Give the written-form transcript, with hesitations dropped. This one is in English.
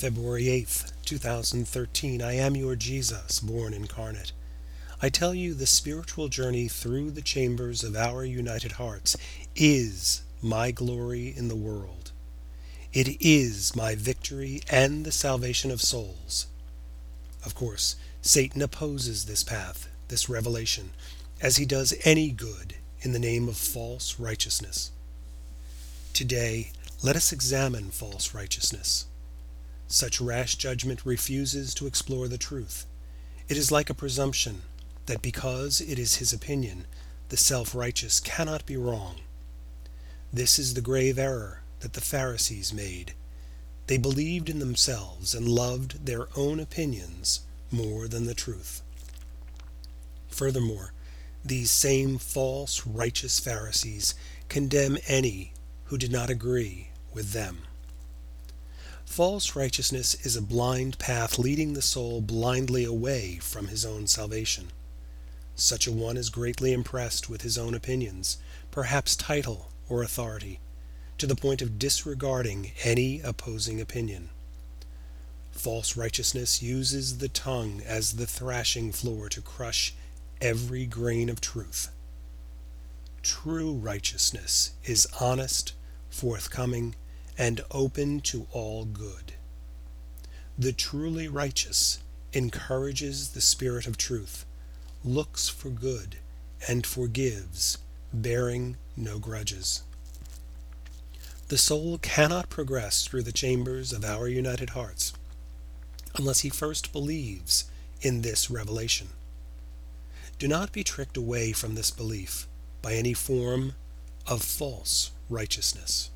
February 8th, 2013. I am your Jesus, born incarnate. I tell you, the spiritual journey through the chambers of our united hearts is my glory in the world. It is my victory and the salvation of souls. Of course, Satan opposes this path, this revelation, as he does any good in the name of false righteousness. Today, let us examine false righteousness. Such rash judgment refuses to explore the truth. It is like a presumption that because it is his opinion, the self-righteous cannot be wrong. This is the grave error that the Pharisees made. They believed in themselves and loved their own opinions more than the truth. Furthermore, these same false righteous Pharisees condemn any who did not agree with them. False righteousness is a blind path leading the soul blindly away from his own salvation. Such a one is greatly impressed with his own opinions, perhaps title or authority, to the point of disregarding any opposing opinion. False righteousness uses the tongue as the thrashing floor to crush every grain of truth. True righteousness is honest, forthcoming, and open to all good. The truly righteous encourages the spirit of truth, looks for good, and forgives, bearing no grudges. The soul cannot progress through the chambers of our united hearts unless he first believes in this revelation. Do not be tricked away from this belief by any form of false righteousness.